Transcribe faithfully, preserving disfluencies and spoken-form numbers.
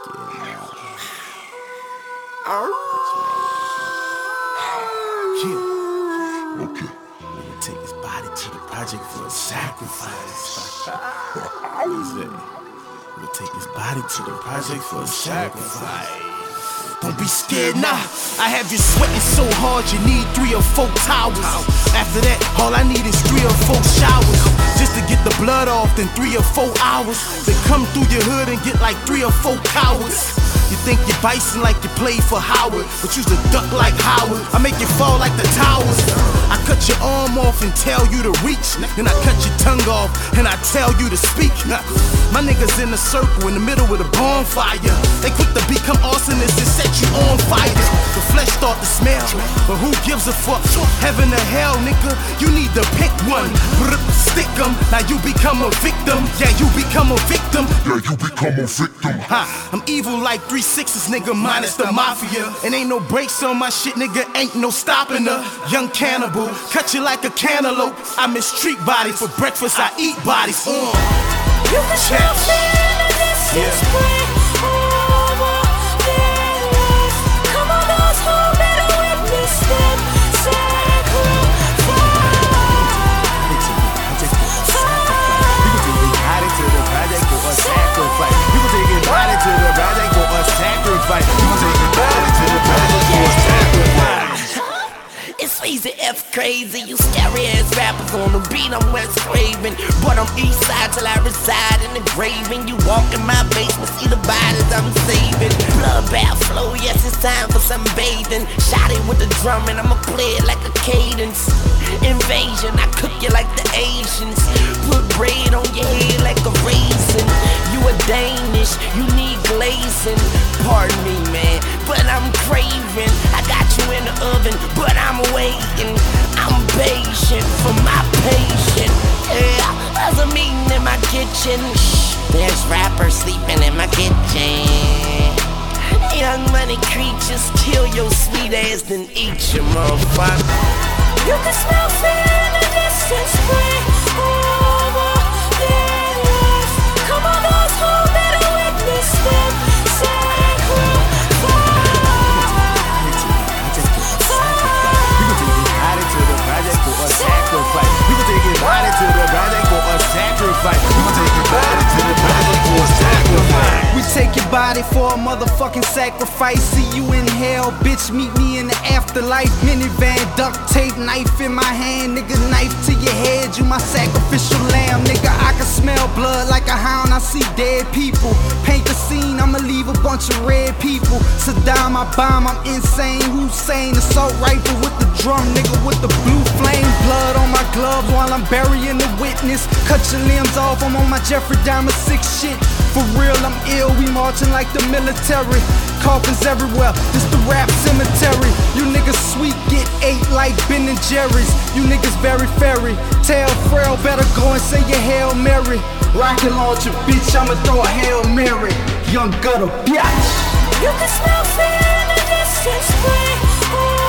Yeah. Okay. Nigga take his body to the project for a sacrifice. We'll take his body to the project for a sacrifice. Don't be scared now. I have you sweating so hard you need three or four towels. After that, all I need is three or four showers. Just to get the blood off in three or four hours. Then come through your hood and get like three or four cowards. You think you're bison like you played for Howard, but you's a duck like Howard. I make you fall like the towers. I cut your arm off and tell you to reach. Then I cut your tongue off and I tell you to speak. My niggas in a circle in the middle of a bonfire. They quick to become arsonists and set you on fire. The flesh start to smell, but who gives a fuck? Heaven or hell, nigga, you need to pick one. Stick 'em, now you become a victim. Yeah, you become a victim. Yeah, you become a victim. Ha, I'm evil like three sixes, nigga, minus the mafia. And ain't no brakes on my shit, nigga, ain't no stopping her. Young cannibal, cut you like a cantaloupe. I mistreat bodies, for breakfast I eat bodies. Uh. You can still feel the distance break over their life. Come on, those who better witness them sacrifice. To the project for a sacrifice. You gon' take your body to the project for a sacrifice. You gon' take your body to the project for a sacrifice. It's Easy F crazy, you scary ass rappers on the beat. I'm West Craven, but I'm East Side till I reside in the grave. And you walk in my basement, see the bodies I'm saving. Bloodbath flow, yes it's time for some bathing. Shot it with the drum and I'ma play it like a cadence. Invasion, I cook you like the Asians. Put bread on your head like a raisin. You a Danish, you need glazing. Pardon me, man, but I'm craving. I got you in the oven, but I'm waiting. I'm patient for my patient. Yeah, there's a meeting in my kitchen. Shh, there's rappers sleeping in my kitchen. Young money creatures, kill your sweet ass, then eat your motherfucker. You can smell fear in the distance break over their life. Come on, those who better witness them sacrifice. Sacrifice. You gon' take your body to the project for a sacrifice. You gon' take your body to the project for a sacrifice. We take your body for a motherfucking sacrifice. See you in hell, bitch, meet me in the afterlife. Minivan, duct tape, knife in my hand. Nigga, knife to your head, you my sacrificial lamb. Nigga, I can smell blood like a hound, I see dead people. Paint the scene, I'ma leave a bunch of red people. Saddam, I bomb, I'm insane. Hussein, assault rifle with the drum, nigga with the blue flame. Blood on my gloves while I'm burying the witness. Cut your limbs off, I'm on my Jeffrey Dahmer six shit. For real, I'm ill, we marching like the military. Coffins everywhere, this the rap cemetery. You niggas sweet, get ate like Ben and Jerry's. You niggas very fairy. Tell Frail, better go and say your Hail Mary. Rocket launcher, bitch, I'ma throw a Hail Mary. Young gutter, bitch. You can smell fear in the distance break.